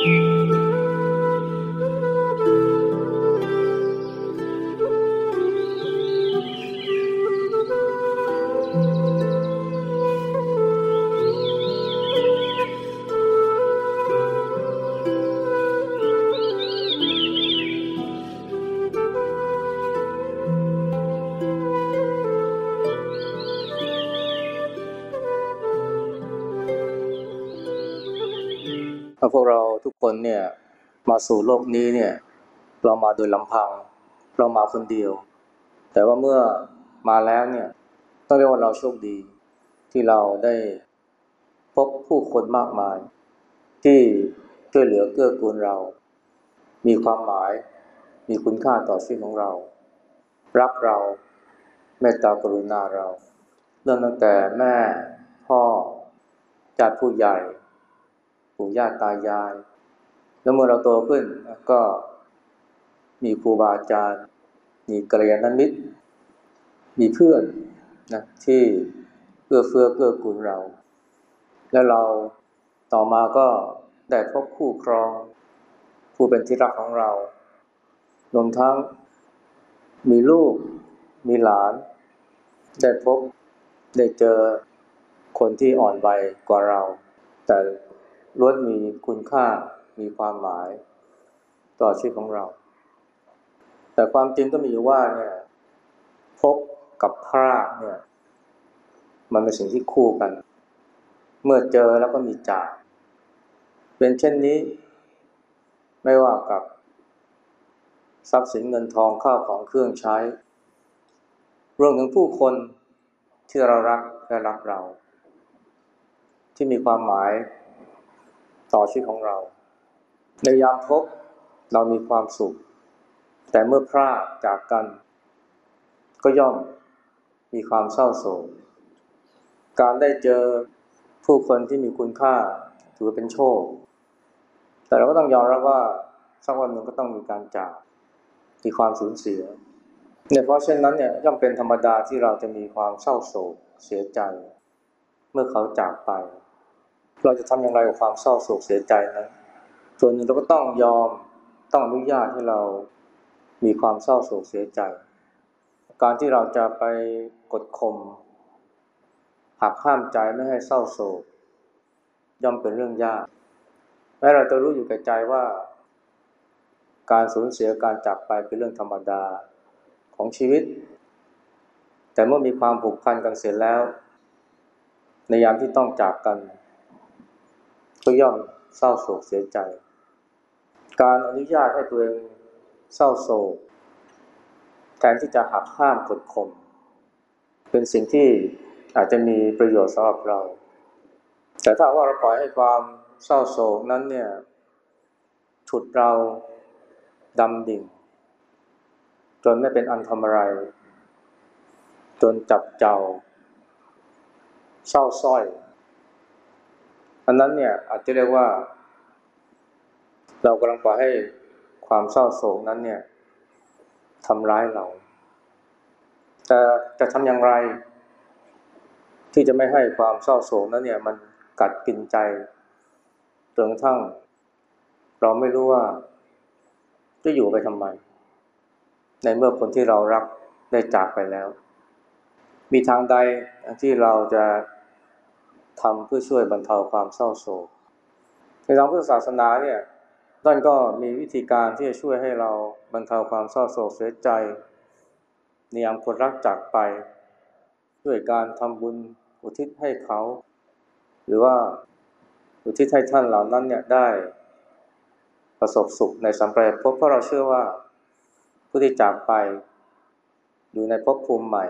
พวกเราทุกคนเนี่ยมาสู่โลกนี้เนี่ยเรามาโดยลำพังเรามาคนเดียวแต่ว่าเมื่อมาแล้วเนี่ยต้องเรียกว่าเราโชคดีที่เราได้พบผู้คนมากมายที่ช่วยเหลือเกื้อกูลเรามีความหมายมีคุณค่าต่อชีวิตของเรารักเราเมตตากรุณาเราเริ่มตั้งแต่แม่พ่อญาติผู้ใหญ่ปู่ย่าตายายแล้วเมื่อเราโตขึ้นก็มีครูบาอาจารย์มีกัลยาณมิตรมีเพื่อนนะที่เอื้อเฟื้อเกื้อกูลเราแล้วเราต่อมาก็ได้พบคู่ครองผู้เป็นที่รักของเรารวมทั้งมีลูกมีหลานได้พบได้เจอคนที่อ่อนวัยกว่าเราแต่ล้วนมีคุณค่ามีความหมายต่อชีวิตของเราแต่ความจริงก็มีอยู่ว่าเนี่ยพบกับพรากเนี่ยมันเป็นสิ่งที่คู่กันเมื่อเจอแล้วก็มีจากเป็นเช่นนี้ไม่ว่ากับทรัพย์สินเงินทองข้าวของเครื่องใช้รวมถึงผู้คนที่เรารักและรักเราที่มีความหมายต่อชีวิตของเราในยามพบเรามีความสุขแต่เมื่อพรากจากกันก็ย่อมมีความเศร้าโศกการได้เจอผู้คนที่มีคุณค่าถือเป็นโชคแต่เราก็ต้องยอมรับว่าสักวันหนึ่งก็ต้องมีการจากมีความสูญเสียเนี่ยเพราะเช่นนั้นเนี่ยย่อมเป็นธรรมดาที่เราจะมีความเศร้าโศกเสียใจเมื่อเขาจากไปเราจะทำอย่างไรกับความเศร้าโศกเสียใจนั้นส่วนหนึ่งเราก็ต้องยอมต้องอนุญาตให้เรามีความเศร้าโศกเสียใจการที่เราจะไปกดข่มหักห้ามใจไม่ให้เศร้าโศกย่อมเป็นเรื่องยากแม้เราจะรู้อยู่แก่ใจว่าการสูญเสียการจากไปเป็นเรื่องธรรมดาของชีวิตแต่เมื่อมีความผูกพันกันเสร็จแล้วในยามที่ต้องจากกันก็ย่อมเศร้าโศกเสียใจการอนุญาตให้ตัวเองเศร้าโศกแทนที่จะหักห้ามกดข่มเป็นสิ่งที่อาจจะมีประโยชน์สำหรับเราแต่ถ้าว่าเราปล่อยให้ความเศร้าโศกนั้นเนี่ยฉุดเราดำดิ่งจนไม่เป็นอันทำอะไรจนจับเจ้าเศร้าส้อยอันนั้นเนี่ยอาจจะเรียกว่าเรากำลังปล่อยให้ความเศร้าโศกนั้นเนี่ยทำร้ายเราแต่จะทำอย่างไรที่จะไม่ให้ความเศร้าโศกนั้นเนี่ยมันกัดกินใจจนกระทั่งเราไม่รู้ว่าจะอยู่ไปทำไมในเมื่อคนที่เรารักได้จากไปแล้วมีทางใดที่เราจะทำเพื่อช่วยบรรเทาความเศร้าโศกในทางพุทธศาสนาเนี่ยท่านก็มีวิธีการที่จะช่วยให้เราบรรเทาความเศร้าโศกเสียใจในยามคนรักจากไปด้วยการทำบุญอุทิศให้เขาหรือว่าอุทิศให้ท่านเหล่านั้นเนี่ยได้ประสบสุขในสัมปรายภพเพราะเราเชื่อว่าผู้ที่จากไปอยู่ในภพภูมิใหม่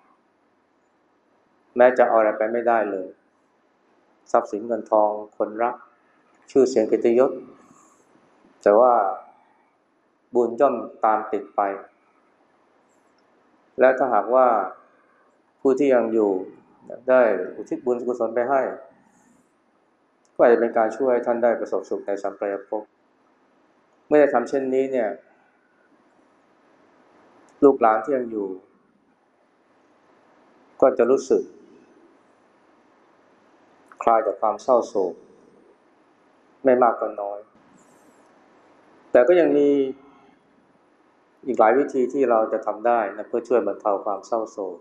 แม้จะเอาอะไรไปไม่ได้เลยทรัพย์สินเงินทองคนรักชื่อเสียงเกียรติยศแต่ว่าบุญย่อมตามติดไปและถ้าหากว่าผู้ที่ยังอยู่ได้อุทิศบุญกุศลไปให้ก็อาจจะเป็นการช่วยให้ท่านได้ประสบสุขในสัมปรายภพเมื่อได้ทำเช่นนี้เนี่ยลูกหลานที่ยังอยู่ก็จะรู้สึกคลายจากความเศร้าโศกไม่มากก็น้อยแต่ก็ยังมีอีกหลายวิธีที่เราจะทำได้นะเพื่อช่วยบรรเทาความเศร้าโศก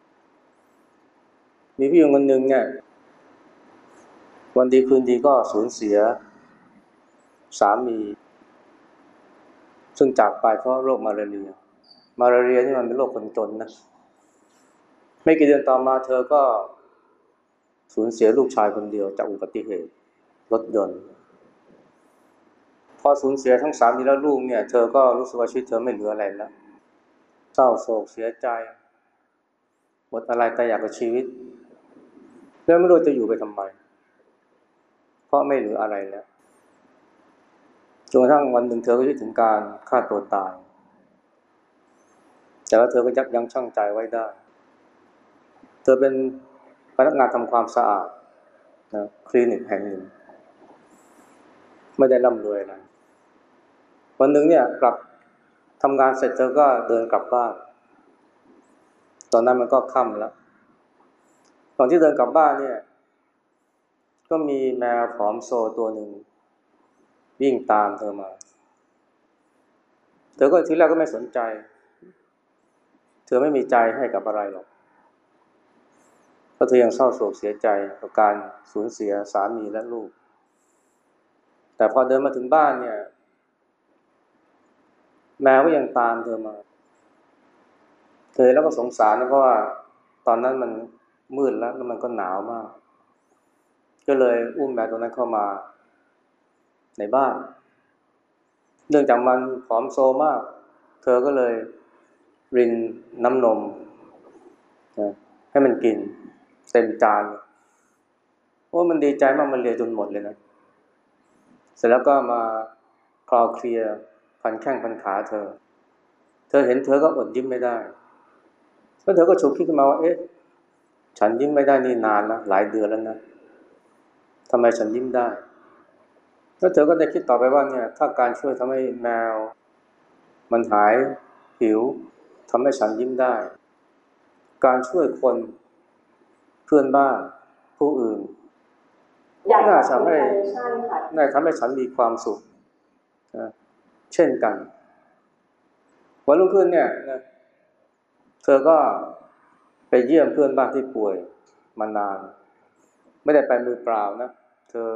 มีผู้หญิงคนหนึ่งเนี่ยวันดีคืนดีก็สูญเสียสามีซึ่งจากไปเพราะโรคมาลาเรียนี่มันเป็นโรคคนจนนะไม่กี่เดือนต่อมาเธอก็สูญเสียลูกชายคนเดียวจากอุบัติเหตุรถยนต์พอสูญเสียทั้งสามีและลูกเนี่ยเธอก็รู้สึกว่าชีวิตเธอไม่เหลืออะไรแล้วเศร้าโศกเสียใจหมดอะไรแต่อยากกับชีวิตแล้วไม่รู้จะอยู่ไปทำไมเพราะไม่เหลืออะไรแล้วจนกระทั่งวันหนึ่งเธอก็คิดถึงการฆ่าตัวตายแต่ว่าเธอก็ยับยั้งชั่งใจไว้ได้เธอเป็นพนักงานทำความสะอาดนะคลินิกแห่งหนึ่งไม่ได้ร่ำรวยอะไรวันหนึ่งเนี่ยกลับทำงานเสร็จเธอก็เดินกลับบ้านตอนนั้นมันก็ค่ำแล้วตอนที่เดินกลับบ้านเนี่ยก็มีแมวผอมโซตัวหนึ่งวิ่งตามเธอมาเธอก็ทีแรกก็ไม่สนใจเธอไม่มีใจให้กับอะไรหรอกเพราะเธอยังเศร้าโศกเสียใจกับการสูญเสียสามีและลูกแต่พอเดินมาถึงบ้านเนี่ยแมวก็ยังตามเธอมาเธอแล้วก็สงสารนะเพราะว่าตอนนั้นมันมืดแล้วมันก็หนาวมากก็เลยอุ้มแมวตัวนั้นเข้ามาในบ้านเนื่องจากมันผอมโซมากเธอก็เลยรินน้ำนมนะให้มันกินเต็มจานโอ้มันดีใจมากมันเลียจนหมดเลยนะเสร็จแล้วก็มาคลอเคลียร์พันแข้งพันขาเธอเห็นเธอก็อดยิ้มไม่ได้แล้วเธอก็ฉุกคิดขึ้นมาว่าเอ๊ะฉันยิ้มไม่ได้นี่นานแล้วหลายเดือนแล้วนะทำไมฉันยิ้มได้แล้วเธอก็ได้คิดต่อไปว่าเนี่ยถ้าการช่วยทำให้แมวมันหายหิวทำให้ฉันยิ้มได้การช่วยคนเพื่อนบ้านผู้อื่นน่าทำให้ฉันมีความสุขนะเช่นกันวันรุ่งขึ้นเนี่ยนะเธอก็ไปเยี่ยมเพื่อนบ้านที่ป่วยมานานไม่ได้ไปมือเปล่านะเธอ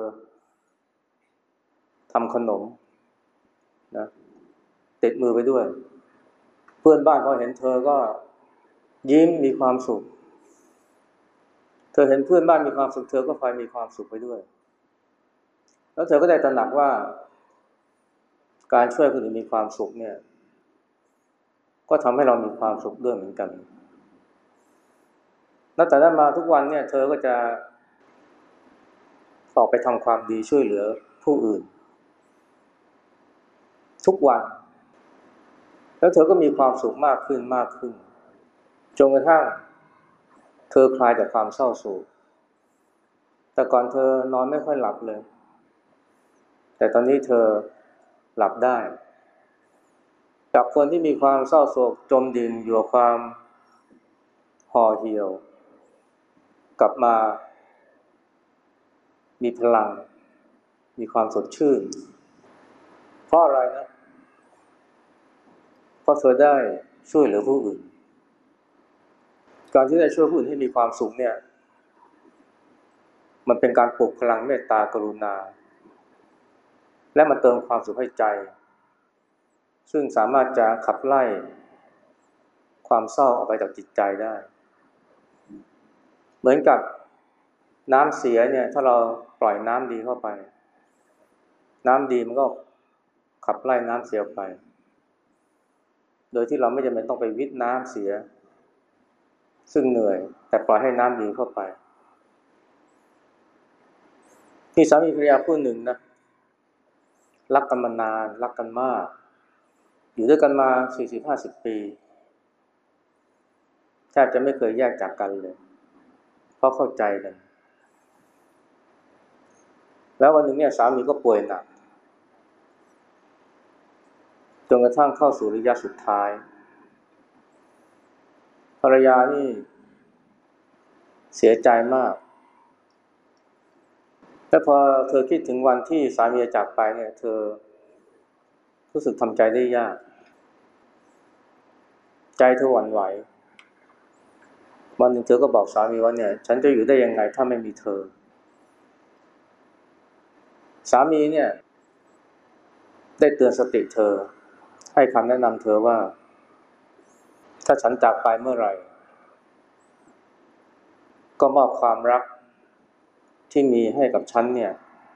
ทำขนมนะติดมือไปด้วยเพื่อนบ้านพอเห็นเธอก็ยิ้มมีความสุขเธอเห็นเพื่อนบ้านมีความสุขเธอก็พลอยมีความสุขไปด้วยแล้วเธอก็ได้ตระหนักว่าการช่วยคนอื่นมีความสุขเนี่ยก็ทำให้เรามีความสุขด้วยเหมือนกันนับแต่นั้นมาทุกวันเนี่ยเธอก็จะออกไปทำความดีช่วยเหลือผู้อื่นทุกวันแล้วเธอก็มีความสุขมากขึ้นจนกระทั่งเธอคลายจากความเศร้าโศกแต่ก่อนเธอนอนไม่ค่อยหลับเลยแต่ตอนนี้เธอหลับได้จากคนที่มีความเศร้าโศกจมดิ่งอยู่กับความห่อเหี่ยวกลับมามีพลังมีความสดชื่นเพราะอะไรนะเพราะเธอได้ช่วยเหลือผู้อื่นการที่ได้ช่วยผู้อื่นให้มีความสุขเนี่ยมันเป็นการปลุกพลังเมตตากรุณาและมาเติมความสุขให้ใจซึ่งสามารถจะขับไล่ความเศร้าออกไปจากจิตใจได้เหมือนกับน้ำเสียเนี่ยถ้าเราปล่อยน้ำดีเข้าไปน้ำดีมันก็ขับไล่น้ำเสียออกไปโดยที่เราไม่จำเป็นต้องไปวิทน้ำเสียซึ่งเหนื่อยแต่ปล่อยให้น้ำดีเข้าไปนี่สามีภรรยาคู่หนึ่งนะรักกันมานานรักกันมากอยู่ด้วยกันมา 40-50 ปีแทบจะไม่เคยแยกจากกันเลยเพราะเข้าใจกันแล้ววันหนึ่งเนี่ยสามีก็ป่วยหนักจนกระทั่งเข้าสู่ระยะสุดท้ายภรรยานี่เสียใจมากแต่พอเธอคิดถึงวันที่สามีจากไปเนี่ยเธอรู้สึกทำใจได้ยากใจเธอหวั่นไหววันหนึ่งเธอก็บอกสามีว่าเนี่ยฉันจะอยู่ได้ยังไงถ้าไม่มีเธอสามีเนี่ยได้เตือนสติเธอให้คำแนะนำเธอว่าถ้าฉันจากไปเมื่อไหร่ก็มอบความรักที่มีให้กับฉันเนี่ย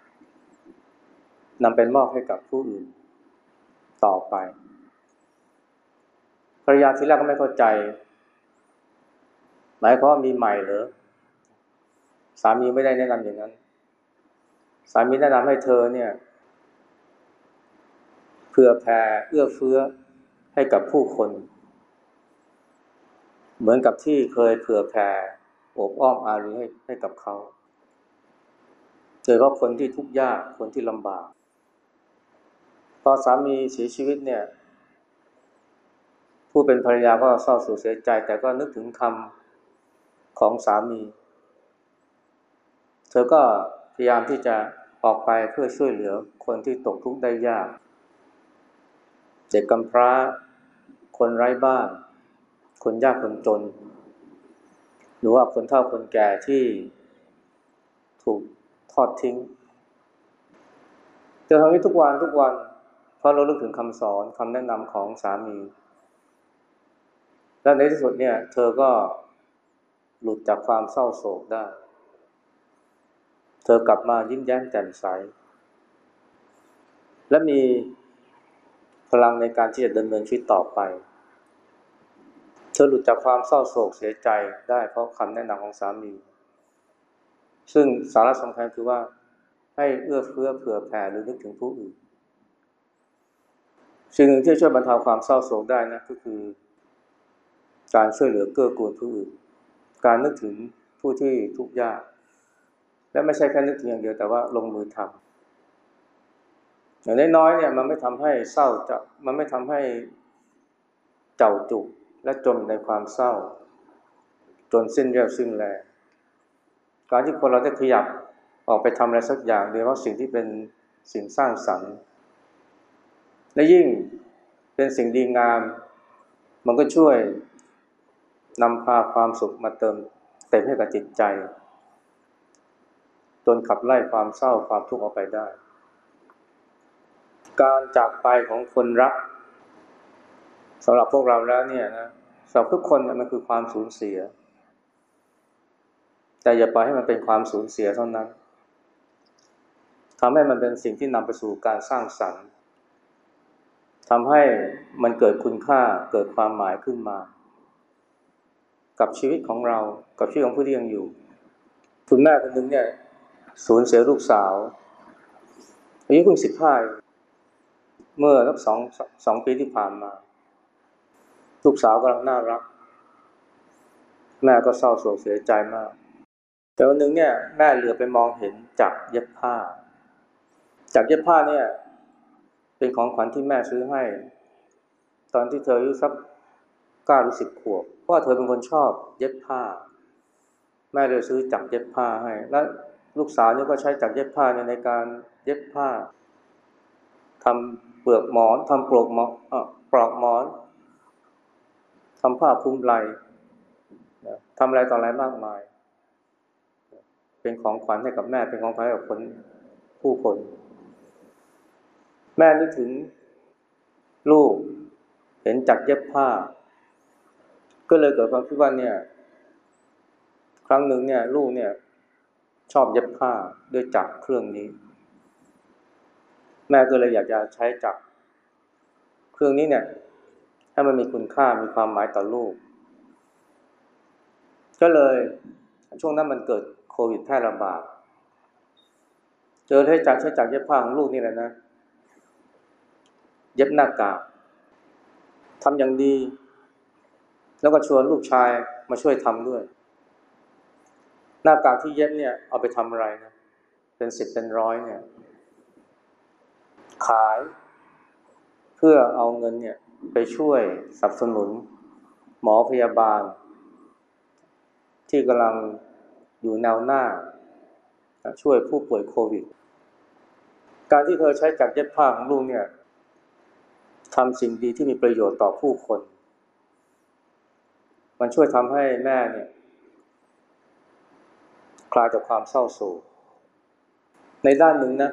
นำไปมอบให้กับผู้อื่นต่อไปภรรยาทีแรกก็ไม่เข้าใจหมายความว่ามีใหม่เหรอสามีไม่ได้แนะนำอย่างนั้นสามีแนะนำให้เธอเนี่ยเผื่อแผ่เอื้อเฟื้อให้กับผู้คนเหมือนกับที่เคยเผื่อแผ่โอบอ้อมอารีให้กับเขาโดยเฉพาะคนที่ทุกข์ยากคนที่ลำบากพอสามีเสียชีวิตเนี่ยผู้เป็นภรรยาก็เศร้าโศกเสียใจแต่ก็นึกถึงคำของสามีเธอก็พยายามที่จะออกไปเพื่อช่วยเหลือคนที่ตกทุกข์ได้ยากเด็กกำพร้าคนไร้บ้านคนยากคนจนหรือว่าคนเฒ่าคนแก่ที่ถูกทอดทิ้งเธอทำนี้ทุกวันเพราะเราลึกถึงคำสอนคำแนะนำของสามีและในที่สุดเนี่ยเธอก็หลุดจากความเศร้าโศกได้เธอกลับมายิ้มแย้มแจ่มใสและมีพลังในการที่จะดำเนินชีวิตต่อไปเธอหลุดจากความเศร้าโศกเสียใจได้เพราะคำแนะนำของสามีซึ่งสาระสำคัญคือว่าให้เอื้อเฟื้อเผื่อแผ่หรือนึกถึงผู้อื่นสิ่งหนึ่งที่ช่วยบรรเทาความเศร้าโศกได้นะก็คือการช่วยเหลือเกื้อกูลผู้อื่นการนึกถึงผู้ที่ทุกข์ยากและไม่ใช่แค่นึกถึงอย่างเดียวแต่ว่าลงมือทำอย่างน้อยๆเนี่ยมันไม่ทำให้เศร้าจะมันไม่ทำให้เจ้าจุกและจมในความเศร้าจนสิ้นเรี่ยวสิ้นแรงการที่คนเราได้ขยับออกไปทำอะไรสักอย่างโดยเฉพาะสิ่งที่เป็นสิ่งสร้างสรรค์และยิ่งเป็นสิ่งดีงามมันก็ช่วยนำพาความสุขมาเติมเต็มให้กับจิตใจจนขับไล่ความเศร้าความทุกข์ออกไปได้การจากไปของคนรักสำหรับพวกเราแล้วเนี่ยนะสำหรับทุกคนมันคือความสูญเสียแต่อย่าปล่อยให้มันเป็นความสูญเสียเท่านั้นทำให้มันเป็นสิ่งที่นำไปสู่การสร้างสรรค์ทำให้มันเกิดคุณค่าเกิดความหมายขึ้นมากับชีวิตของเรากับชีวิตของผู้ที่ยังอยู่คุณแม่คนหนึ่งเนี่ยสูญเสียลูกสาวอายุเพิ่ง15เมื่อสักสองปีที่ผ่านมาลูกสาวกำลังน่ารักแม่ก็เศร้าโศกเสียใจมากแต่วันหนึ่งเนี่ยแม่เหลือไปมองเห็นจักรเย็บผ้าจักรเย็บผ้าเนี่ยเป็นของขวัญที่แม่ซื้อให้ตอนที่เธออายุสัก9 หรือ 10 ขวบเพราะเธอเป็นคนชอบเย็บผ้าแม่เลยซื้อจักรเย็บผ้าให้และลูกสาวเนี่ยก็ใช้จักรเย็บผ้าในการเย็บผ้าทำเปลือกหมอนทำปลอกหมอนปลอกหมอนทำผ้าคลุมไหล่ทำอะไรต่ออะไรมากมายเป็นของขวัญให้กับแม่เป็นของขวัญให้กับผู้คนแม่นึกถึงลูกเห็นจักรเย็บผ้าก็เลยเกิดความคิดว่าเนี่ยครั้งหนึ่งเนี่ยลูกเนี่ยชอบเย็บผ้าด้วยจักรเครื่องนี้แม่ก็เลยอยากจะใช้จักรเครื่องนี้เนี่ยให้มันมีคุณค่ามีความหมายต่อลูกก็เลยช่วงนั้นมันเกิดโควิดแพร่ระบาดใช้จักรเย็บผ้าของลูกนี่แหละนะเย็บหน้ากากทำอย่างดีแล้วก็ชวนลูกชายมาช่วยทำด้วยหน้ากากที่เย็บเนี่ยเอาไปทำอะไรนะเป็น10เป็นร้อยเนี่ยขายเพื่อเอาเงินเนี่ยไปช่วยสนับสนุนหมอพยาบาลที่กำลังอยู่แนวหน้าช่วยผู้ป่วยโควิดการที่เธอใช้จักรเย็บผ้าของลูกเนี่ยทำสิ่งดีที่มีประโยชน์ต่อผู้คนมันช่วยทำให้แม่เนี่ยคลายจากความเศร้าโศกในด้านหนึ่งนะ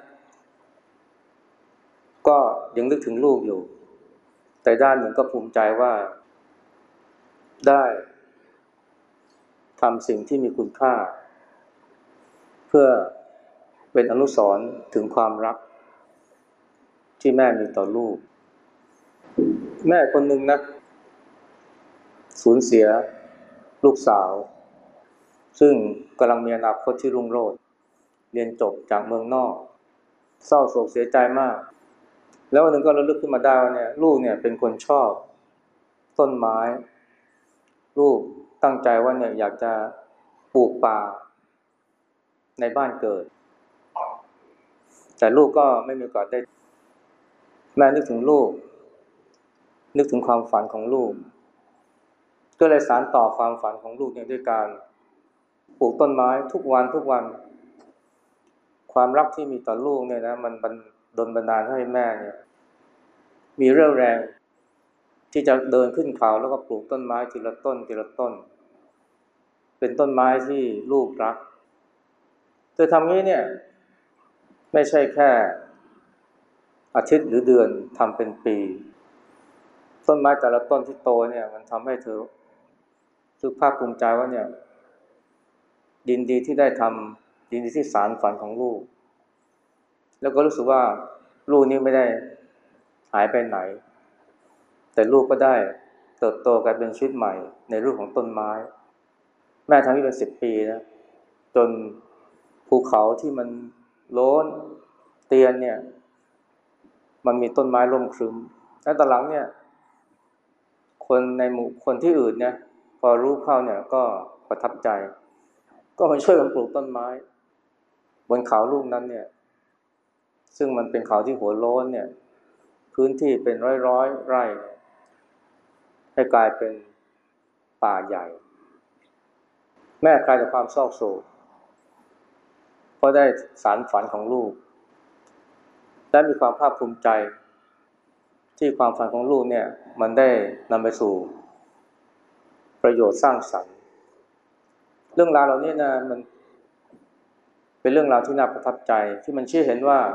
ก็ยังนึกถึงลูกอยู่แต่ด้านหนึ่งก็ภูมิใจว่าได้ทำสิ่งที่มีคุณค่าเพื่อเป็นอนุสรณ์ถึงความรักที่แม่มีต่อลูกแม่คนหนึ่งนะสูญเสียลูกสาวซึ่งกำลังมีอนาคตที่รุ่งโรจน์เรียนจบจากเมืองนอกเศร้าโศกเสียใจมากแล้ววันหนึ่งก็ระลึกขึ้นมาได้ว่าเนี่ยลูกเนี่ยเป็นคนชอบต้นไม้ลูกตั้งใจว่าเนี่ยอยากจะปลูกป่าในบ้านเกิดแต่ลูกก็ไม่มีโอกาสได้แม่นึกถึงลูกนึกถึงความฝันของลูกก็เลยสานต่อความฝันของลูกเนี่ยด้วยการปลูกต้นไม้ทุกวันทุกวันความรักที่มีต่อลูกเนี่ยนะมันดลบันดาลให้แม่เนี่ยมีเรี่ยวแรงที่จะเดินขึ้นเขาแล้วก็ปลูกต้นไม้ทีละต้นทีละต้นเป็นต้นไม้ที่ลูกรักเธอทำงี้เนี่ยไม่ใช่แค่อาทิตย์หรือเดือนทำเป็นปีต้นไม้แต่ละต้นที่โตเนี่ยมันทำให้เธอรู้สึกภาคภูมิใจว่าเนี่ยยินดีที่ได้ทำยินดีที่สานฝันของลูกแล้วก็รู้สึกว่าลูกนี้ไม่ได้หายไปไหนแต่ลูกก็ได้เติบโตกลายเป็นชีวิตใหม่ในรูปของต้นไม้แม่ทำนี่เป็น10 ปีนะจนภูเขาที่มันโล้นเตียนเนี่ยมันมีต้นไม้ร่มครึ้มแล้วตอนหลังเนี่ยคนในหมู่คนที่อื่นเนี่ยพอรู้เข้าเนี่ยก็ประทับใจก็มาช่วยกันปลูกต้นไม้บนเขาลูกนั้นเนี่ยซึ่งมันเป็นเขาที่หัวโล้นเนี่ยพื้นที่เป็นร้อยไร่ให้กลายเป็นป่าใหญ่แม่กลายจากความเศร้าโศกเพราะได้สานฝันของลูกและมีความภาคภูมิใจที่ความฝันของลูกเนี่ยมันได้นำไปสู่ประโยชน์สร้างสรรค์เรื่องราวเหล่านี้นะมันเป็นเรื่องราวที่น่าประทับใจที่มันชี้เห็นว่า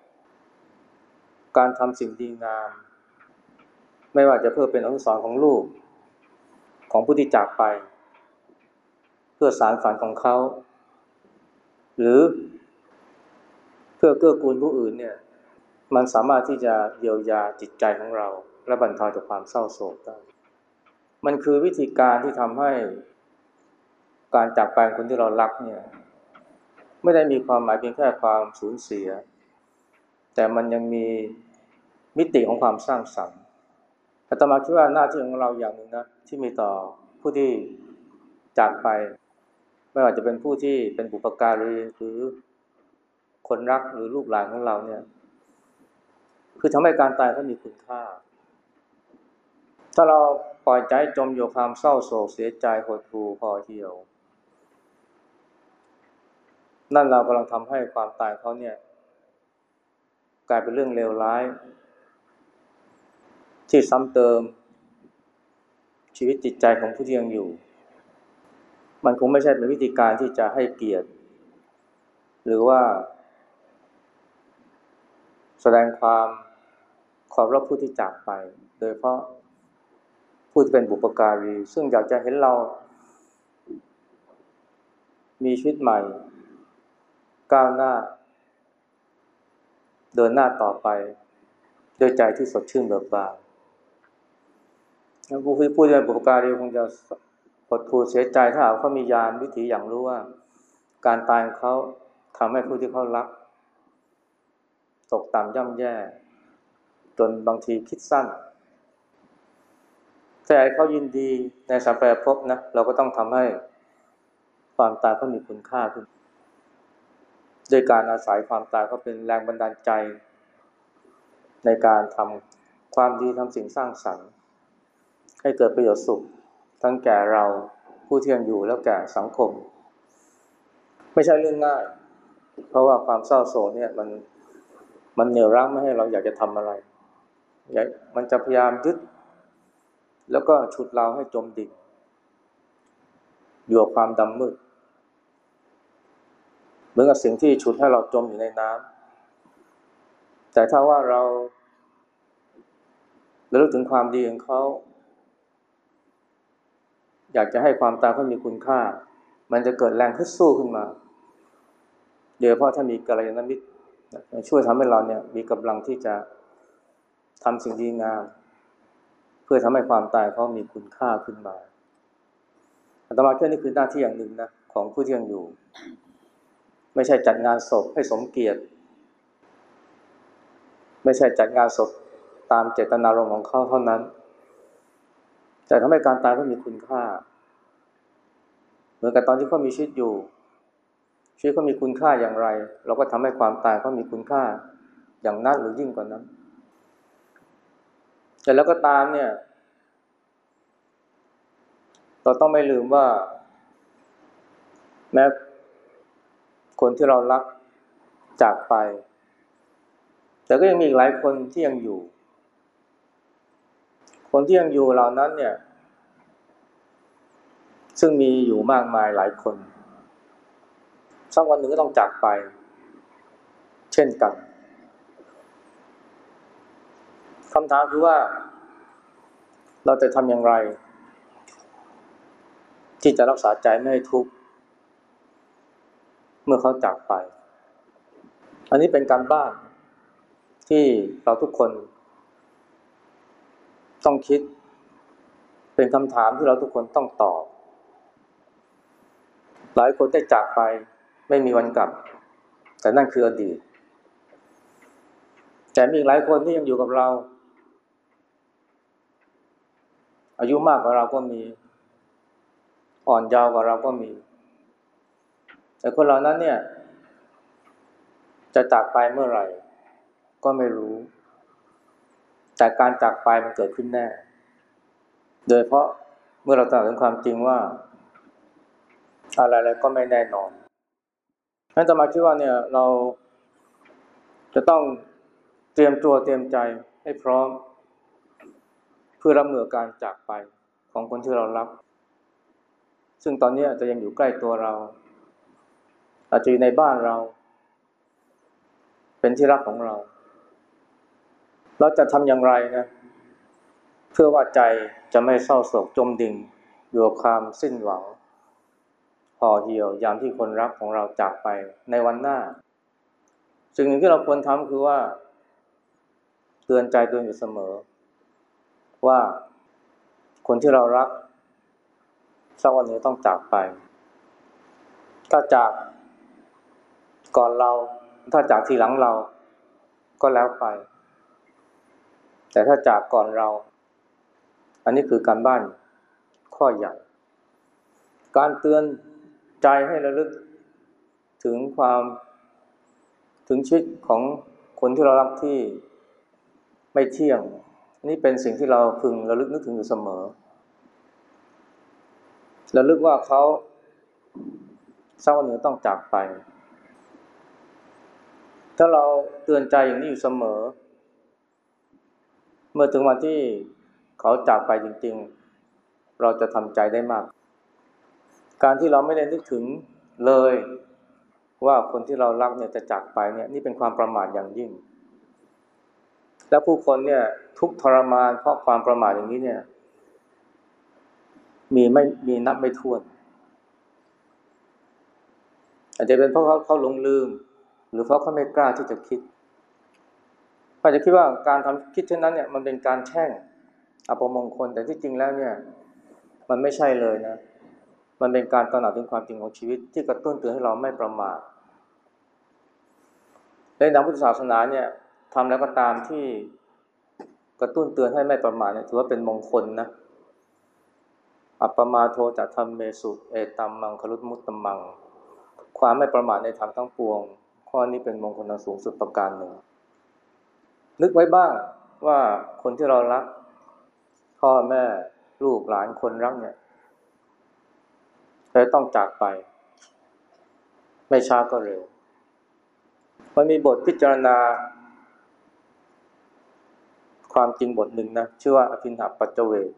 การทำสิ่งดีงามไม่ว่าจะเพื่อเป็นอนุสรณ์ของลูกของผู้ที่จากไปเพื่อสานฝันของเขาหรือเพื่อเกื้อกูลผู้อื่นเนี่ยมันสามารถที่จะเยียวยาจิตใจของเราและบรรเทาจากความเศร้าโศกได้มันคือวิธีการที่ทำให้การจากไปของคนที่เรารักเนี่ยไม่ได้มีความหมายเพียงแค่ความสูญเสียแต่มันยังมีมิติของความสร้างสรรค์อาตมาคิดว่าหน้าที่ของเราอย่างหนึ่งนะที่มีต่อผู้ที่จากไปไม่ว่าจะเป็นผู้ที่เป็นบุพการีหรือคนรักหรือลูกหลานของเราเนี่ยคือทำให้การตายเขามีคุณค่าถ้าเราปล่อยใจจมอยู่ความเศร้าโศกเสียใจหดหู่ห่อเหี่ยวนั่นเรากำลังทำให้ความตายเขาเนี่ยกลายเป็นเรื่องเลวร้ายที่ซ้ำเติมชีวิตจิตใจของผู้ที่ยังอยู่มันคงไม่ใช่เป็นวิธีการที่จะให้เกียรติหรือว่าแสดงความขอบรับผู้ที่จากไปโดยเฉพาะผู้ที่เป็นบุพการีซึ่งอยากจะเห็นเรามีชีวิตใหม่ก้าวหน้าเดินหน้าต่อไปด้วยใจที่สดชื่นเบิกบานผู้ที่เป็นบุพการีคงจะหดหู่เสียใจถ้าหากเขามีญาณวิถีอย่างรู้ว่าการตายของเขาทำให้ผู้ที่เขารักตกต่ำย่ำแย่จนบางทีคิดสั้นแต่เขายินดีในสัมปรายภพนะเราก็ต้องทำให้ความตายเขามีคุณค่าขึ้นโดยการอาศัยความตายเขาเป็นแรงบันดาลใจในการทำความดีทำสิ่งสร้างสรรค์ให้เกิดประโยชน์สุขทั้งแก่เราผู้ที่ยังอยู่แล้วแก่สังคมไม่ใช่เรื่องง่ายเพราะว่าความเศร้าโศกเนี่ยมันเหนี่ยวรั้งไม่ให้เราอยากจะทำอะไรมันจะพยายามยึดแล้วก็ฉุดเราให้จมดิ่งอยู่กับความดำมืดเหมือนกับสิ่งที่ฉุดให้เราจมอยู่ในน้ำแต่ถ้าว่าเราระลึกถึงความดีของเขาอยากจะให้ความตายเขามีคุณค่ามันจะเกิดแรงฮึดสู้ขึ้นมาโดยเฉพาะถ้ามีกัลยาณมิตรช่วยทำให้เราเนี่ยมีกำลังที่จะทำสิ่งดีงามเพื่อทำให้ความตายเขามีคุณค่าขึ้นมาอาตมาแค่นี้คือหน้าที่อย่างหนึ่งนะของผู้ที่ยังอยู่ไม่ใช่จัดงานศพให้สมเกียรติไม่ใช่จัดงานศพตามเจตนารมณ์ของเขาเท่านั้นแต่ทำให้การตายเขามีคุณค่าเหมือนกับตอนที่เขามีชีวิตอยู่ชีวิตเขามีคุณค่าอย่างไรเราก็ทำให้ความตายเขามีคุณค่าอย่างนั้นหรือยิ่งกว่านั้นแต่แล้วก็ตามเนี่ยเราต้องไม่ลืมว่าแม้คนที่เรารักจากไปแต่ก็ยังมีอีกหลายคนที่ยังอยู่คนที่ยังอยู่เหล่านั้นเนี่ยซึ่งมีอยู่มากมายหลายคนสักวันหนึ่งก็ต้องจากไปเช่นกันคำถามคือว่าเราจะทำอย่างไรที่จะรักษาใจไม่ให้ทุกข์เมื่อเขาจากไปอันนี้เป็นการบ้านที่เราทุกคนต้องคิดเป็นคำถามที่เราทุกคนต้องตอบหลายคนได้จากไปไม่มีวันกลับแต่นั่นคืออดีตแต่มีหลายคนที่ยังอยู่กับเราอายุมากกว่าเราก็มีอ่อนเยาว์กว่าเราก็มีแต่คนเหล่านั้นเนี่ยจะจากไปเมื่อไหร่ก็ไม่รู้แต่การจากไปมันเกิดขึ้นแน่โดยเพราะเมื่อเราตระหนักถึงความจริงว่าอะไรๆก็ไม่แน่นอนงั้นอาตมาคิดว่าเนี่ยเราจะต้องเตรียมตัวเตรียมใจให้พร้อมเพื่อรับมือการจากไปของคนที่เรารักซึ่งตอนนี้อาจจะยังอยู่ใกล้ตัวเราอาจจะอยู่ในบ้านเราเป็นที่รักของเราเราจะทำอย่างไรนะเพื่อว่าใจจะไม่เศร้าโศกจมดิ่งอยู่กับความสิ้นหวังห่อเหี่ยวยามที่คนรักของเราจากไปในวันหน้าสิ่งหนึ่งที่เราควรทำคือว่าเตือนใจตัวเองอยู่เสมอว่าคนที่เรารักสักวันหนึ่งต้องจากไปถ้าจากก่อนเราถ้าจากทีหลังเราก็แล้วไปแต่ถ้าจากก่อนเราอันนี้คือการบ้านข้อใหญ่การเตือนใจให้ระลึกถึงถึงชีวิตของคนที่เรารักที่ไม่เที่ยงนี่เป็นสิ่งที่เราพึงระลึกนึกถึงอยู่เสมอระลึกว่าเขาสักวันหนึ่งต้องจากไปถ้าเราเตือนใจอย่างนี้อยู่เสมอเมื่อถึงวันที่เขาจากไปจริงๆเราจะทำใจได้มากการที่เราไม่ได้นึกถึงเลยว่าคนที่เรารักเนี่ยจะจากไปเนี่ยนี่เป็นความประมาทอย่างยิ่งและผู้คนเนี่ยทุกข์ทรมานเพราะความประมาทอย่างนี้เนี่ยมีนับไม่ถ้วนอาจจะเป็นเพราะเขาหลงลืมหรือเพราะเขาไม่กล้าที่จะคิดเขาจะคิดว่าการทำคิดเช่นนั้นเนี่ยมันเป็นการแช่งอัปมงคลแต่ที่จริงแล้วเนี่ยมันไม่ใช่เลยนะมันเป็นการตระหนักถึงความจริงของชีวิตที่กระตุ้นเตือนให้เราไม่ประมาทในทางพุทธศาสนาเนี่ยทำแล้วก็ตามที่กระตุ้นเตือนให้ไม่ประมาทเนี่ยถือว่าเป็นมงคลนะอัปปมาโทจะทำเมสุเอตัมมังคลุตมุตตมังความไม่ประมาทในธรรมทั้งปวงข้อนี้เป็นมงคลอันสูงสุดประการหนึ่งนึกไว้บ้างว่าคนที่เรารักพ่อแม่ลูกหลานคนรักเนี่ยจะต้องจากไปไม่ช้าก็เร็วมันมีบทพิจารณาความจริงบทหนึ่งนะชื่อว่าอภินหปัจจเวก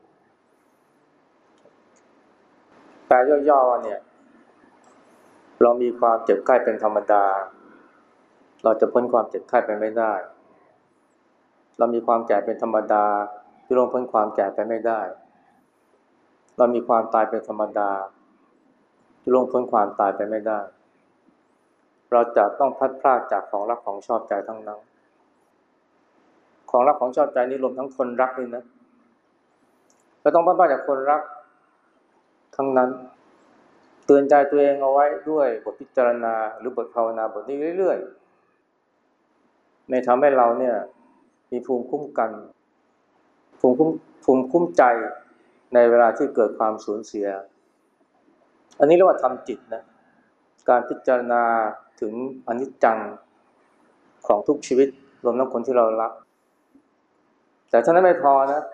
แปลย่อๆว่าเนี่ยเรามีความเจ็บไข้เป็นธรรมดาเราจะพ้นความเจ็บไข้ไปไม่ได้เรามีความแก่เป็นธรรมดาที่ล่วงพ้นความแก่ไปไม่ได้เรามีความตายเป็นธรรมดาที่ล่วงพ้นความตายไปไม่ได้เราจะต้องพลัดพรากจากของรักของชอบใจทั้งนั้นของรักของชอบใจนี้รวมทั้งคนรักด้วยนะเราต้องพลัดพรากจากคนรักทั้งนั้นเตือนใจตัวเองเอาไว้ด้วยบทพิจารณาหรือบทภาวนาบทนี้เรื่อยๆในทำให้เราเนี่ยมีภูมิคุ้มกันภูมิคุ้มใจในเวลาที่เกิดความสูญเสียอันนี้เรียกว่าทำจิตนะการพิจารณาถึงอนิจจังของทุกชีวิตรวมทั้งคนที่เรารักแต่เท่านั้นไม่พอนะ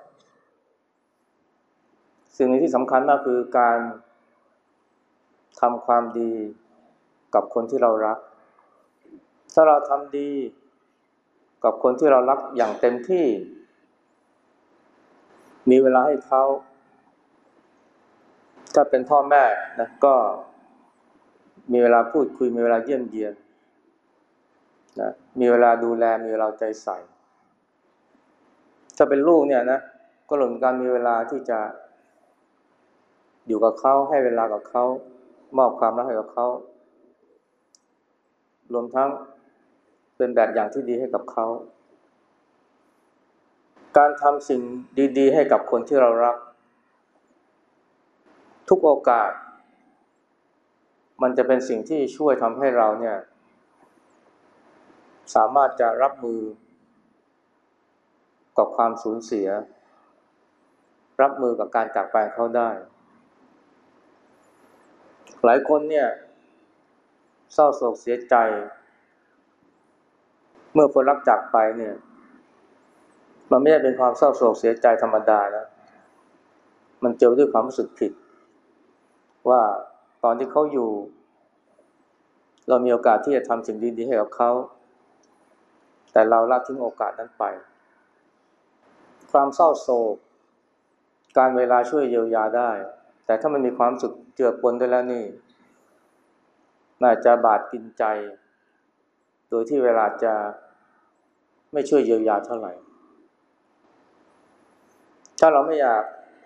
สิ่งที่สำคัญมากคือการทำความดีกับคนที่เรารักถ้าเราทำดีกับคนที่เรารักอย่างเต็มที่มีเวลาให้เขาถ้าเป็นพ่อแม่นะก็มีเวลาพูดคุยมีเวลาเยี่ยมเยียนนะมีเวลาดูแลมีเวลาใจใส่ถ้าเป็นลูกเนี่ยนะก็หล่นการมีเวลาที่จะอยู่กับเขาให้เวลากับเขามอบความรักให้กับเขารวมทั้งเป็นแบบอย่างที่ดีให้กับเขาการทำสิ่งดีๆให้กับคนที่เรารักทุกโอกาสมันจะเป็นสิ่งที่ช่วยทำให้เราเนี่ยสามารถจะรับมือกับความสูญเสียรับมือกับการจากไปของเขาได้หลายคนเนี่ยเศร้าโศกเสียใจเมื่อคนรักจากไปเนี่ยมันไม่ได้เป็นความเศร้าโศกเสียใจธรรมดานะมันเจอด้วยความรู้สึกผิดว่าตอนที่เขาอยู่เรามีโอกาสที่จะทำสิ่งดีๆให้กับเขาแต่เราละทิ้งโอกาสนั้นไปความเศร้าโศกการเวลาช่วยเยียวยาได้แต่ถ้ามันมีความรู้สึกเจือปนด้วยแล้วนี่น่าจะบาดกินใจโดยที่เวลาจะไม่ช่วยเยียวยาเท่าไหร่ถ้าเราไม่อยาก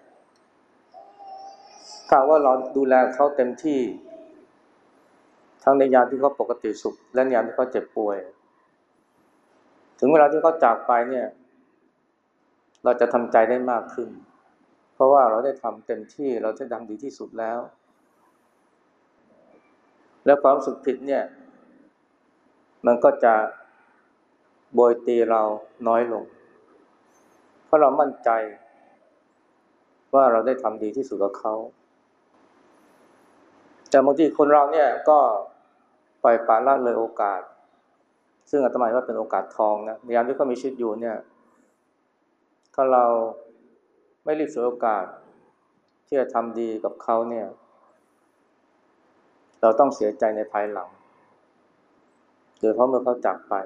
ถ้าว่าเราดูแลเขาเต็มที่ทั้งในยามที่เขาปกติสุขและในยามที่เขาเจ็บป่วยถึงเวลาที่เขาจากไปเนี่ยเราจะทำใจได้มากขึ้นเพราะว่าเราได้ทำเต็มที่เราได้ทำดีที่สุดแล้วแล้วความรู้สึกผิดเนี่ยมันก็จะโบยตีเราน้อยลงเพราะเรามั่นใจว่าเราได้ทำดีที่สุดกับเขาแต่บางทีคนเราเนี่ยก็ปล่อยปละละเลยโอกาสซึ่งอาตมาว่าเป็นโอกาสทองนะในยามที่เขามีชีวิตอยู่เนี่ยถ้าเราไม่รีบฉวยโอกาสที่จะทำดีกับเขาเนี่ยเราต้องเสียใจในภายหลังโดยเพราะเมื่อเขาจากไป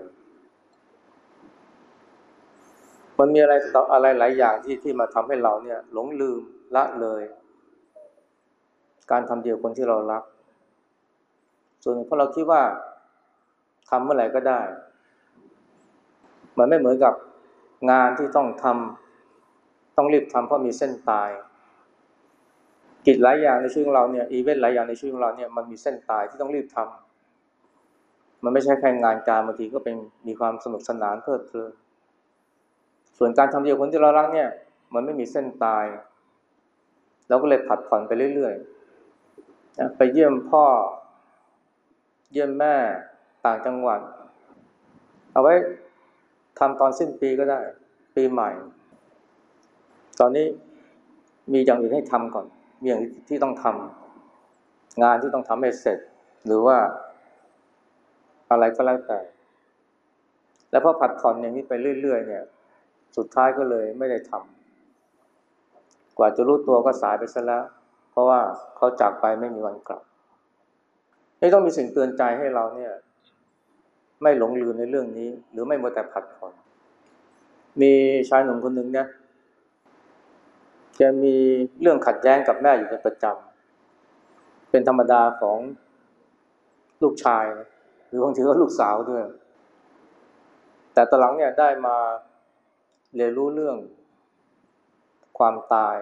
มันมีอะไรต่ออะไรหลายอย่างที่มาทำให้เราเนี่ยหลงลืมละเลยการทำดีกับคนที่เรารักส่วนหนึ่งเพราะเราคิดว่าทำเมื่อไหร่ก็ได้มันไม่เหมือนกับงานที่ต้องทำต้องรีบทำเพราะมีเส้นตายกิจหลายอย่างในชีวิตของเราเนี่ยอีเวนต์หลายอย่างในชีวิตของเราเนี่ยมันมีเส้นตายที่ต้องรีบทำมันไม่ใช่แค่งานการบางทีก็เป็นมีความสนุกสนานเพลิดเพลินส่วนการทำดีกับคนที่เรารักเนี่ยมันไม่มีเส้นตายเราก็เลยผัดผ่อนไปเรื่อยๆนะไปเยี่ยมพ่อเยี่ยมแม่ต่างจังหวัดเอาไว้ทำตอนสิ้นปีก็ได้ปีใหม่ตอนนี้มีอย่างอื่นให้ทำก่อนมีอย่างที่ต้องทำงานที่ต้องทำให้เสร็จหรือว่าอะไรก็แล้วแต่แล้วพอผัดผ่อนอย่างนี้ไปเรื่อยๆเนี่ยสุดท้ายก็เลยไม่ได้ทำกว่าจะรู้ตัวก็สายไปซะแล้วเพราะว่าเขาจากไปไม่มีวันกลับนี่ต้องมีสิ่งเตือนใจให้เราเนี่ยไม่หลงลืมในเรื่องนี้หรือไม่มัวแต่ผัดผ่อนมีชายหนุ่มคนหนึ่งเนี่ยแกมีเรื่องขัดแย้งกับแม่อยู่เป็นประจำเป็นธรรมดาของลูกชายนะหรือบางทีก็ลูกสาวด้วยแต่ตอนหลังเนี่ยได้มาเรียนรู้เรื่องความตาย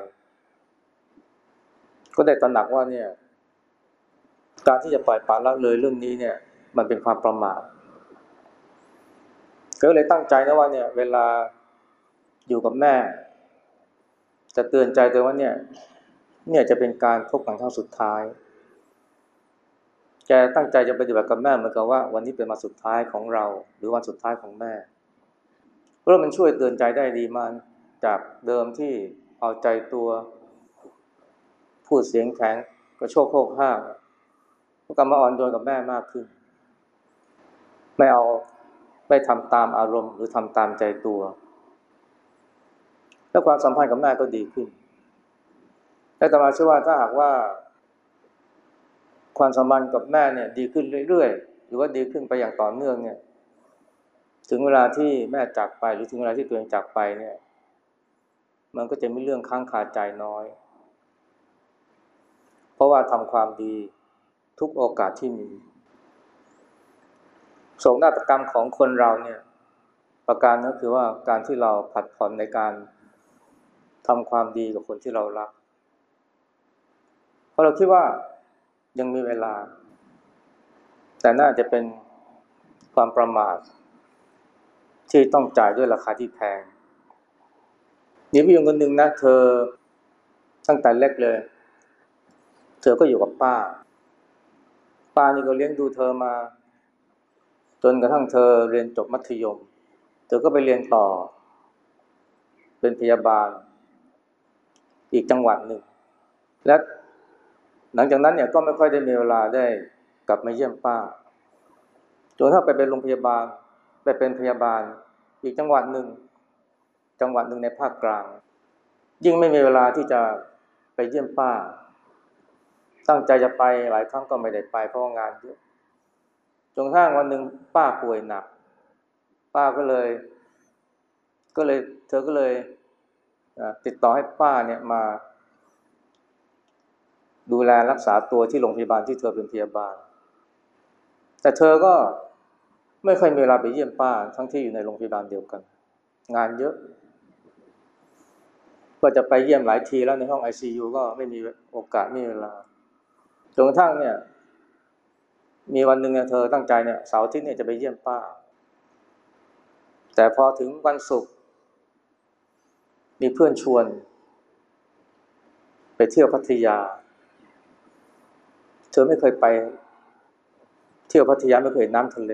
ก็ได้ตระหนักว่าเนี่ยการที่จะปล่อยปละละเลยเรื่องนี้เนี่ยมันเป็นความประมาทก็เลยตั้งใจนะว่าเนี่ยเวลาอยู่กับแม่จะเตือนใจตัวว่าเนี่ยจะเป็นการพบกันครั้งสุดท้ายแกตั้งใจจะปฏิบัติกับแม่เหมือนกับว่าวันนี้เป็นวันสุดท้ายของเราหรือวันสุดท้ายของแม่เพราะมันช่วยเตือนใจได้ดีมากจากเดิมที่เอาใจตัวพูดเสียงแข็งกระโชกโคกห้างก็กลับมาอ่อนโยนกับแม่มากขึ้นไม่เอาไม่ทำตามอารมณ์หรือทำตามใจตัวแล้วความสัมพันธ์กับแม่ก็ดีขึ้นแต่อาตมาเชื่อว่าถ้าหากว่าความสัมพันธ์กับแม่เนี่ยดีขึ้นเรื่อยๆหรือว่าดีขึ้นไปอย่างต่อเนื่องเนี่ยถึงเวลาที่แม่จากไปหรือถึงเวลาที่ตัวเองจากไปเนี่ยมันก็จะมีเรื่องค้างคาใจน้อยเพราะว่าทำความดีทุกโอกาสที่มีโศกนาฏกรรมของคนเราเนี่ยประการนั้นคือว่าการที่เราผัดผ่อนในการทำความดีกับคนที่เรารักเพราะเราคิดว่ายังมีเวลาแต่น่าจะเป็นความประมาทที่ต้องจ่ายด้วยราคาที่แพงมีผู้หญิงคนหนึ่งนะเธอตั้งแต่เล็กเลยเธอก็อยู่กับป้านี่ก็เลี้ยงดูเธอมาจนกระทั่งเธอเรียนจบมัธยมเธอก็ไปเรียนต่อเป็นพยาบาลอีกจังหวัดหนึ่งและหลังจากนั้นเนี่ยก็ไม่ค่อยได้มีเวลาได้กลับมาเยี่ยมป้าจนถ้าไปเป็นโรงพยาบาลไปเป็นพยาบาลอีกจังหวัดหนึ่งในภาคกลางยิ่งไม่มีเวลาที่จะไปเยี่ยมป้าตั้งใจจะไปหลายครั้งก็ไม่ได้ไปเพราะงานเยอะจนกระทั่งวันหนึ่งป้าป่วยหนักป้าก็เลยเธอก็เลยติดต่อให้ป้าเนี่ยมาดูแลรักษาตัวที่โรงพยาบาลที่เธอเป็นพยาบาลแต่เธอก็ไม่ค่อยมีเวลาไปเยี่ยมป้าทั้งที่อยู่ในโรงพยาบาลเดียวกันงานเยอะก็จะไปเยี่ยมหลายทีแล้วในห้อง ICU ก็ไม่มีโอกาสไม่มีเวลาจนกระทั่งเนี่ยมีวันหนึ่งเนี่ยเธอตั้งใจเนี่ยเสาร์อาทิตย์เนี่ยจะไปเยี่ยมป้าแต่พอถึงวันศุกร์มีเพื่อนชวนไปเที่ยวพัทยาเธอไม่เคยไปเที่ยวพัทยาไม่เคยเห็นน้ำทะเล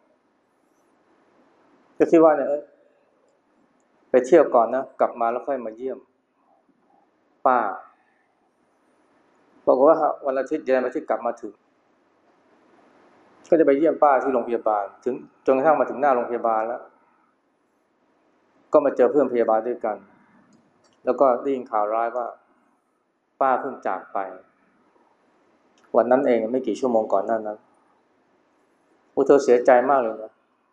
ก็คิดว่าเนี่ยไปเที่ยวก่อนนะกลับมาแล้วค่อยมาเยี่ยมป้าบอกว่าวันอาทิตย์เย็นวันอาทิตย์กลับมาถึงก็จะไปเยี่ยมป้าที่โรงพยาบาลถึงจนกระทั่งมาถึงหน้าโรงพยาบาลแล้วก็มาเจอเพื่อนพยาบาลด้วยกันแล้วก็ได้ยินข่าวร้ายว่าป้าเพิ่งจากไปวันนั้นเองไม่กี่ชั่วโมงก่อนหน้านั้นเธอเสียใจมากเลยนะ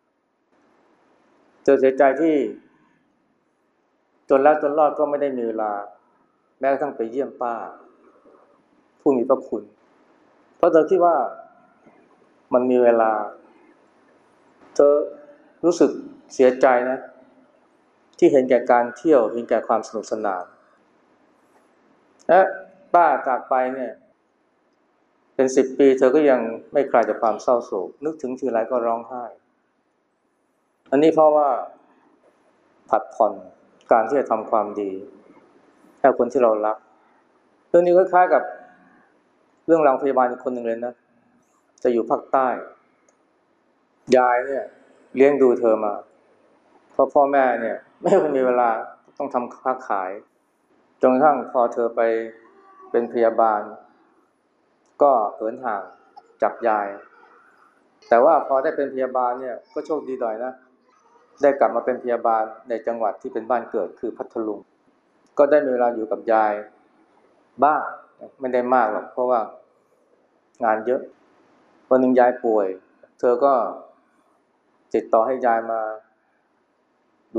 เธอเสียใจที่จนแล้วจนรอดก็ไม่ได้มีเวลาแม้กระทั่งไปเยี่ยมป้าผู้มีพระคุณเพราะเธอคิดว่ามันมีเวลาเธอรู้สึกเสียใจนะที่เห็นแก่การเที่ยวเห็นแก่ความสนุกสนานและป้าจากไปเนี่ยเป็น10 ปีเธอก็ยังไม่คลายจากความเศร้าโศกนึกถึงทีไรก็ร้องไห้อันนี้เพราะว่าผัดผ่อนการที่จะทำความดีให้คนที่เรารักเรื่องนี้ก็คล้ายกับเรื่องราวพยาบาลอีกคนหนึ่งเลยนะจะอยู่ภาคใต้ยายเนี่ยเลี้ยงดูเธอมาเพราะพ่อแม่เนี่ยไม่ค่อยมีเวลาต้องทำค้าขายจนกระทั่งพอเธอไปเป็นพยาบาลก็เหินห่างจากยายแต่ว่าพอได้เป็นพยาบาลเนี่ยก็โชคดีหน่อยนะได้กลับมาเป็นพยาบาลในจังหวัดที่เป็นบ้านเกิดคือพัทลุงก็ได้มีเวลาอยู่กับยายบ้างไม่ได้มากหรอกเพราะว่างานเยอะวันหนึ่งยายป่วยเธอก็ติดต่อให้ยายมาดู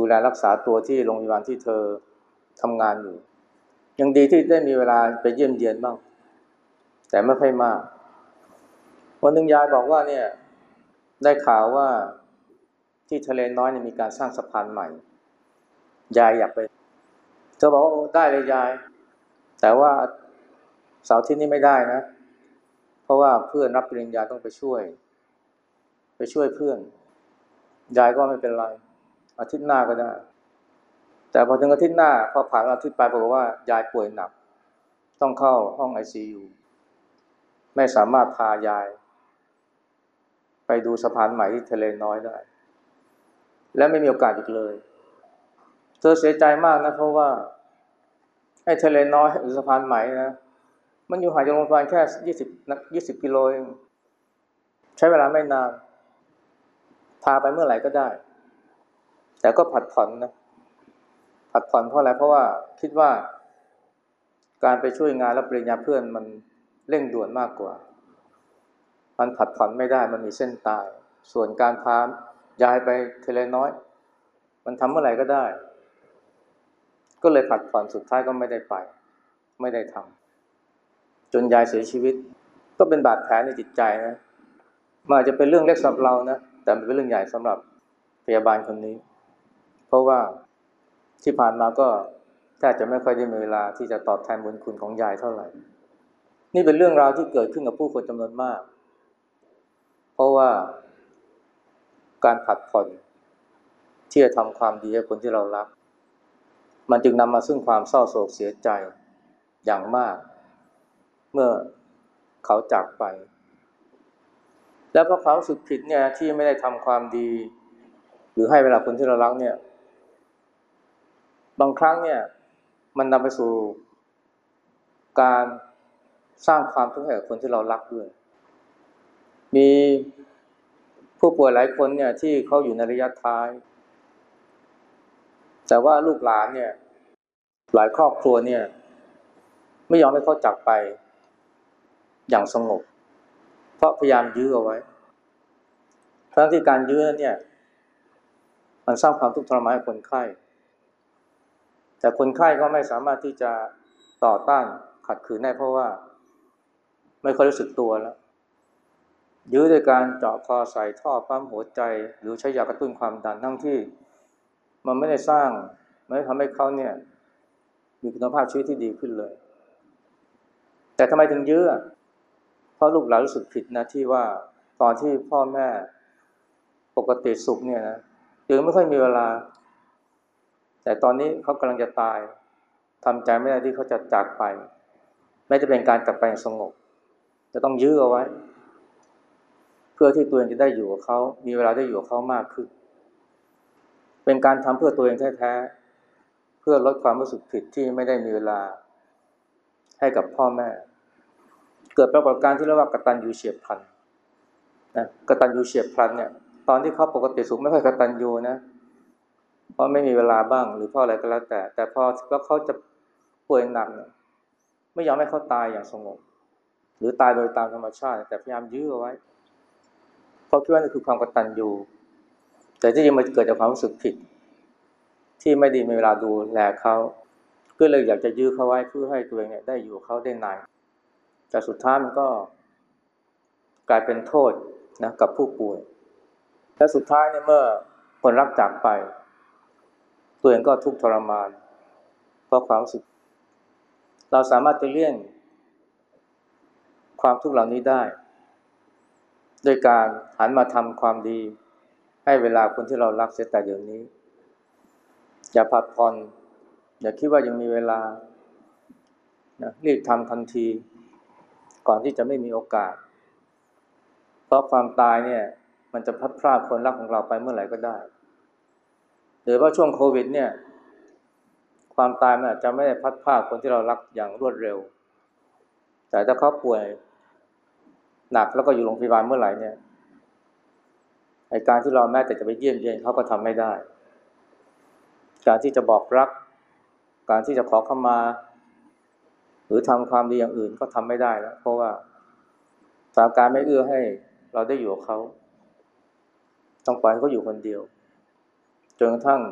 แลรักษาตัวที่โรงพยาบาลที่เธอทำงานอยู่ยังดีที่ได้มีเวลาไปเยี่ยมเยียนบ้างแต่ไม่ค่อยมากวันหนึ่งยายบอกว่าเนี่ยได้ข่าวว่าที่ทะเลน้อยเนี่ยมีการสร้างสะพานใหม่ยายอยากไปเธอบอกว่าได้เลยยายแต่ว่าเสาร์อาทิตย์นี้ไม่ได้นะเพราะว่าเพื่อนรับปริญญาต้องไปช่วยเพื่อนยายก็ไม่เป็นไรอาทิตย์หน้าก็ได้แต่พอถึงอาทิตย์หน้าพอผ่านอาทิตย์ไปปรากฏว่ายายป่วยหนักต้องเข้าห้อง ICU ไม่สามารถพายายไปดูสะพานใหม่ที่ทะเลน้อยได้และไม่มีโอกาสอีกเลยเธอเสียใจมากนะเพราะว่าไอ้ทะเลน้อยหรือสะพานใหม่นะมันอยู่ห่างจากโรงพยาบาลแค่20กิโลเองใช้เวลาไม่นานพาไปเมื่อไหร่ก็ได้แต่ก็ผัดผ่อนนะผัดผ่อนเพราะอะไรเพราะว่าคิดว่าการไปช่วยงานรับปริญญาเพื่อนมันเร่งด่วนมากกว่ามันผัดผ่อนไม่ได้มันมีเส้นตายส่วนการพายายไปทะเลน้อยมันทำเมื่อไหร่ก็ได้ก็เลยผัดผ่อนสุดท้ายก็ไม่ได้ไปไม่ได้ทำจนยายเสียชีวิตก็เป็นบาดแผลในจิตใจนะมันอาจจะเป็นเรื่องเล็กสำหรับเรานะแต่มันเป็นเรื่องใหญ่สำหรับพยาบาลคนนี้เพราะว่าที่ผ่านมาก็แทบจะไม่ค่อยได้มีเวลาที่จะตอบแทนบุญคุณของยายเท่าไหร่นี่เป็นเรื่องราวที่เกิดขึ้นกับผู้คนจำนวนมากเพราะว่าการผัดผ่อนที่จะทำความดีให้คนที่เรารักมันจึงนำมาซึ่งความเศร้าโศกเสียใจอย่างมากเมื่อเขาจากไปแล้วเพราะเขารู้สึกผิดเนี่ยที่ไม่ได้ทำความดีหรือให้เวลาคนที่เรารักเนี่ยบางครั้งเนี่ยมันนำไปสู่การสร้างความทุกข์ให้กับคนที่เรารักด้วยมีผู้ป่วยหลายคนเนี่ยที่เขาอยู่ในระยะท้ายแต่ว่าลูกหลานเนี่ยหลายครอบครัวเนี่ยไม่ยอมให้เขาจากไปอย่างสงบเพราะพยายามยื้อเอาไว้ทั้งที่การยื้อนั้นเนี่ยมันสร้างความทุกข์ทรมานให้คนไข้แต่คนไข้ก็ไม่สามารถที่จะต่อต้านขัดขืนได้เพราะว่าไม่ค่อยรู้สึกตัวแล้วยื้อด้วยการเจาะคอใส่ท่อปั๊มหัวใจหรือใช้ยากระตุ้นความดันทั้งที่มันไม่ได้สร้างไม่ได้ทำให้เขาเนี่ยมีคุณภาพชีวิตที่ดีขึ้นเลยแต่ทำไมถึงยื้อเพราะลูกหลานรู้สึกผิดนะที่ว่าตอนที่พ่อแม่ปกติสุขเนี่ยนะยังไม่ค่อยมีเวลาแต่ตอนนี้เขากำลังจะตายทำใจไม่ได้ที่เขาจะจากไปแม้จะเป็นการจากไปอย่างสงบจะต้องยื้อเอาไว้เพื่อที่ตัวเองจะได้อยู่กับเขามีเวลาได้อยู่กับเขามากขึ้นเป็นการทำเพื่อตัวเองแท้ๆเพื่อลดความรู้สึกผิดที่ไม่ได้มีเวลาให้กับพ่อแม่เกิดปรากฏการณ์ที่เรียกว่ากตัญญูเฉียบพลันนะกตัญญูเฉียบพลันเนี่ยตอนที่เขาปกติสุขไม่ค่อยกตัญญูนะเพราะไม่มีเวลาบ้างหรือเพราะอะไรก็แล้วแต่พอแล้วเขาจะป่วยหนักเนี่ยไม่ยอมให้เขาตายอย่างสงบหรือตายโดยตามธรรมชาติแต่พยายามยื้อเอาไว้เพราะคิดว่านี่คือความกตัญญูแต่ที่จริงมันเกิดจากความรู้สึกผิดที่ไม่ดีมีเวลาดูแลเขาก็เลยอยากจะยื้อเขาไว้เพื่อให้ตัวเองเนี่ยได้อยู่กับเขาได้นานแต่สุดท้ายมันก็กลายเป็นโทษนะกับผู้ป่วยและสุดท้ายเนี่ยเมื่อคนรักจากไปตัวเองก็ทุกข์ทรมานเพราะความรู้สึกเราสามารถจะเลี่ยงความทุกข์เหล่านี้ได้โดยการหันมาทำความดีให้เวลาคนที่เรารักเสียแต่เดี๋ยวนี้อย่าผัดผ่อนอย่าคิดว่ายังมีเวลานะรีบทำทันทีก่อนที่จะไม่มีโอกาสเพราะความตายเนี่ยมันจะพัดพรากคนรักของเราไปเมื่อไหร่ก็ได้หรือว่าช่วงโควิดเนี่ยความตายมันอาจจะไม่ได้พัดพรากคนที่เรารักอย่างรวดเร็วแต่ถ้าเขาป่วยหนักแล้วก็อยู่โรงพยาบาลเมื่อไหร่เนี่ยไอ้การที่เราแม้แต่จะไปเยี่ยมเยียนเขาก็ทำไม่ได้การที่จะบอกรักการที่จะขอขมาหรือทำความดีอย่างอื่นก็ทำไม่ได้แล้วเพราะว่าสถานการณ์ไม่เอื้อให้เราได้อยู่กับเขาต้องปล่อยให้เขาอยู่คนเดียวจนกระทั่ง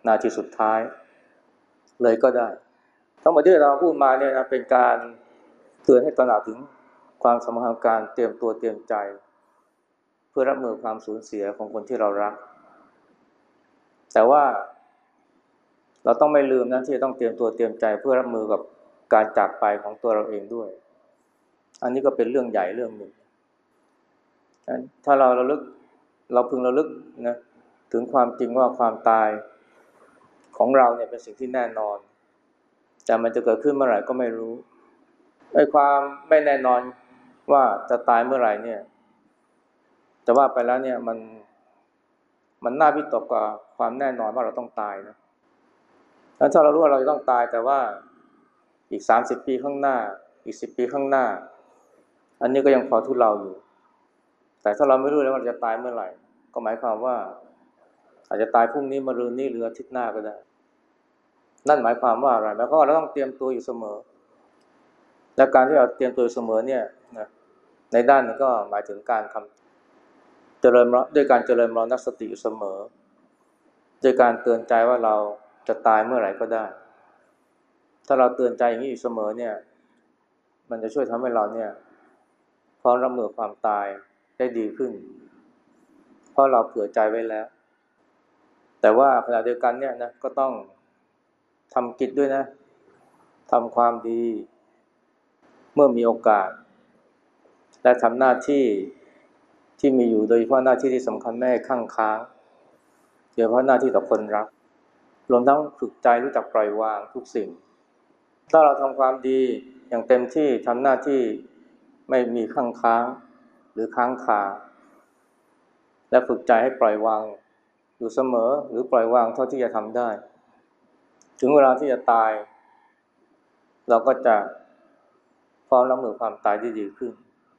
นาทีสุดท้ายเลยก็ได้ทั้งหมดที่เราพูดมาเนี่ยนะเป็นการเตือนให้ตระหนักถึงความสำคัญของการเตรียมตัวเตรียมใจเพื่อรับมือความสูญเสียของคนที่เรารักแต่ว่าเราต้องไม่ลืมนะที่จะต้องเตรียมตัวเตรียมใจเพื่อรับมือกับการจากไปของตัวเราเองด้วยอันนี้ก็เป็นเรื่องใหญ่เรื่องหนึ่งถ้าเราพึงระลึกนะถึงความจริงว่าความตายของเราเนี่ยเป็นสิ่งที่แน่นอนแต่มันจะเกิดขึ้นเมื่อไหร่ก็ไม่รู้ไอ้ความไม่แน่นอนว่าจะตายเมื่อไหร่เนี่ยจะว่าไปแล้วเนี่ยมันน่าวิตกกว่าความแน่นอนว่าเราต้องตายนะถ้าเรารู้ว่าเราจะต้องตายแต่ว่าอีก30 ปีข้างหน้าอีก10 ปีข้างหน้าอันนี้ก็ยังพอทุเลาอยู่แต่ถ้าเราไม่รู้เลยว่าเราจะตายเมื่อไหร่ก็หมายความว่าอาจจะตายพรุ่งนี้มะรืนนี้หรืออาทิตย์หน้าก็ได้นั่นหมายความว่าอะไรหมายความว่าเราต้องเตรียมตัวอยู่เสมอและการที่เราเตรียมตัวอยู่เสมอเนี่ยนะในด้านนึงก็หมายถึงการทำด้วยการเจริญมรณสติอยู่เสมอด้วยการเตือนใจว่าเราจะตายเมื่อไหร่ก็ได้ถ้าเราเตือนใจอย่างนี้อยู่เสมอเนี่ยมันจะช่วยทำให้เราเนี่ยพร้อมรับมือความตายได้ดีขึ้นเพราะเราเผื่อใจไว้แล้วแต่ว่าขณะเดียวกันเนี่ยนะก็ต้องทำกิจด้วยนะทำความดีเมื่อมีโอกาสและทำหน้าที่ที่มีอยู่โดยเฉพาะหน้าที่ที่สำคัญไม่ให้ข้างค้างโดยเฉพาะหน้าที่ต่อคนรักรวมทั้งฝึกใจรู้จักปล่อยวางทุกสิ่งถ้าเราทำความดีอย่างเต็มที่ทำหน้าที่ไม่มีข้างค้างหรือค้างคาและฝึกใจให้ปล่อยวางอยู่เสมอหรือปล่อยวางเท่าที่จะทำได้ถึงเวลาที่จะตายเราก็จะพร้อมรับมือความตายที่ดีขึ้น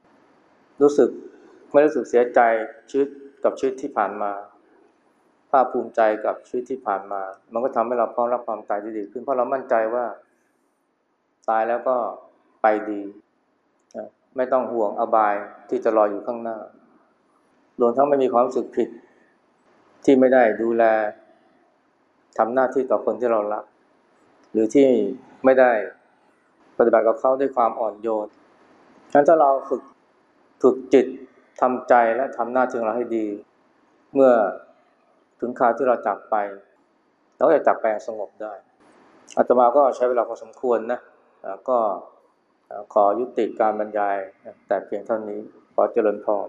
ไม่รู้สึกเสียใจชีวิตที่ผ่านมาภาคภูมิใจกับชีวิตที่ผ่านมามันก็ทำให้เราพร้อมรับความตายที่ดีขึ้นเพราะเรามั่นใจว่าตายแล้วก็ไปดีไม่ต้องห่วงอบายที่จะรออยู่ข้างหน้ารวมทั้งไม่มีความรู้สึกผิดที่ไม่ได้ดูแลทำหน้าที่ต่อคนที่เรารักหรือที่ไม่ได้ปฏิบัติกับเขาด้วยความอ่อนโยนฉะนั้นถ้าเราฝึกจิตทำใจและทำหน้าที่ของเราให้ดีเมื่อถึงคราวที่เราจากไปเราก็จะจากไปอย่างสงบได้อาตมาก็ใช้เวลาพอสมควรนะก็ขอยุติการบรรยายแต่เพียงเท่านี้ขอเจริญพร